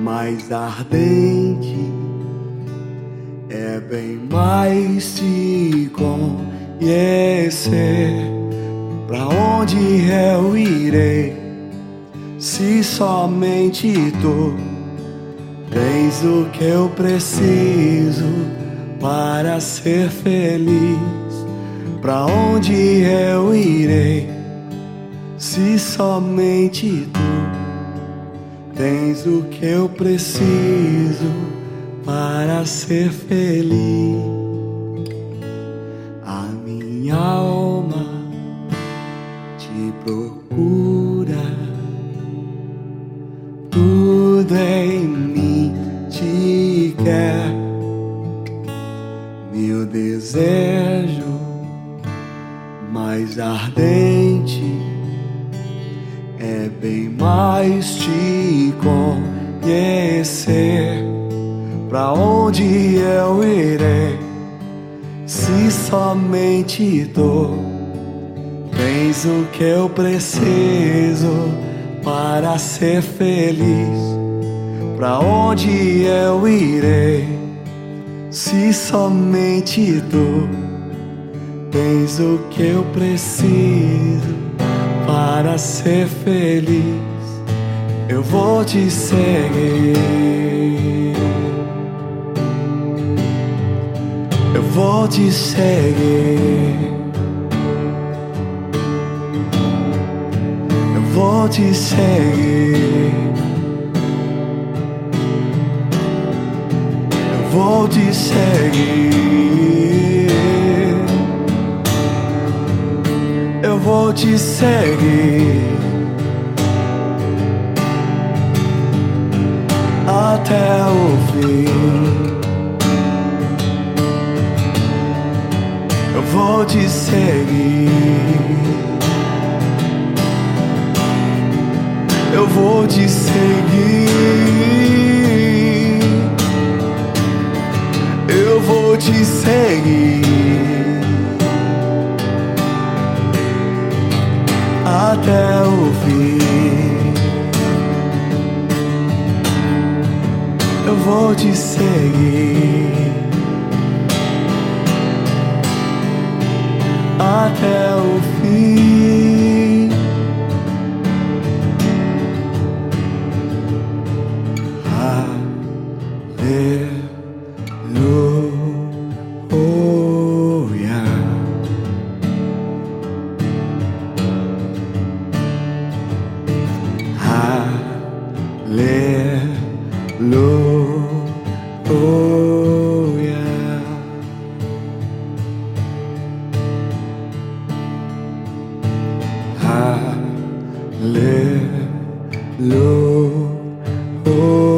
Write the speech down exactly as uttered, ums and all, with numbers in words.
mais ardente, é bem mais te conhecer. Pra onde eu irei, se somente tu tens o que eu preciso para ser feliz? Pra onde eu irei, se somente tu tens o que eu preciso para ser feliz? A minha alma te procura, tudo em mim te quer. Meu desejo mais ardente é bem mais te conhecer. Pra onde eu irei, se somente tu tens o que eu preciso para ser feliz? Pra onde eu irei, se somente tu tens o que eu preciso para ser feliz? Eu vou te seguir, eu vou te seguir, eu vou te seguir, eu vou te seguir, eu vou te seguir até o fim. Eu vou te seguir, eu vou te seguir, eu vou te seguir até o fim. Eu vou te seguir até o fim. Aleluia. Aleluia. Aleluia.